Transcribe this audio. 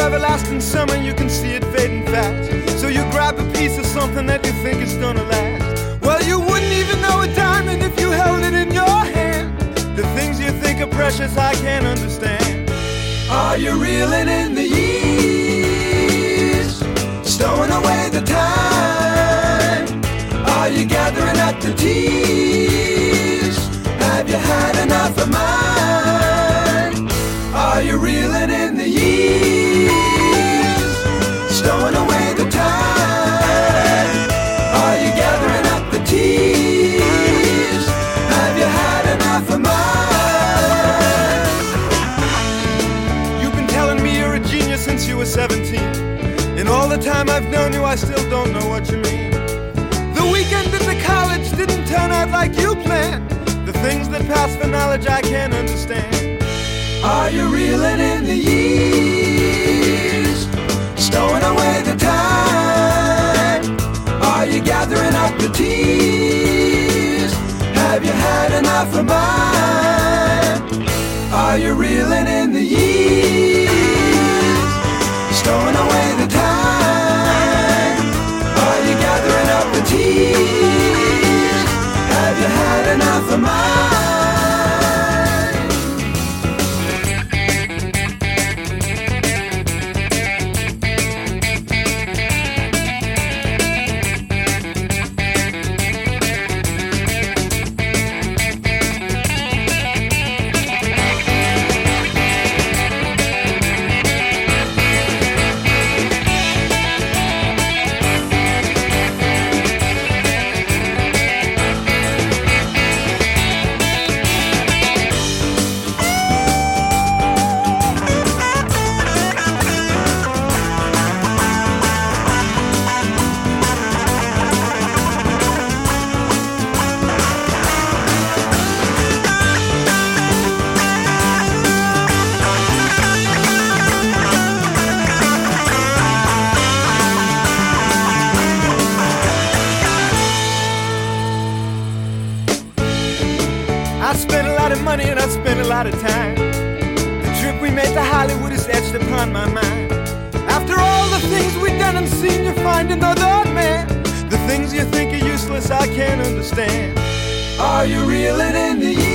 everlasting summer, you can see it fading fast. So you grab a piece of something that you think is gonna last. Well, you wouldn't even know a diamond if you held it in your hand. The things you think are precious, I can't understand. Are you reeling in the years, stowing away the time? Are you gathering up the tears? Have you had enough of mine? Are you reeling in the years, stowing away the time? Are you gathering up the tears? Have you had enough of mine? You've been telling me you're a genius since you were 17. In all the time I've known you, I still don't know what you mean. The weekend at the college didn't turn out like you planned. The things that pass for knowledge I can't understand. Are you reeling in the years, stowing away the time? Are you gathering up the tears? Have you had enough of mine? Are you reeling in the years, stowing away the time? Are you gathering up the tears? Have you had enough of mine? I spent a lot of money and I spent a lot of time. The trip we made to Hollywood is etched upon my mind. After all the things we've done and seen, you find another man. The things you think are useless, I can't understand. Are you reeling in the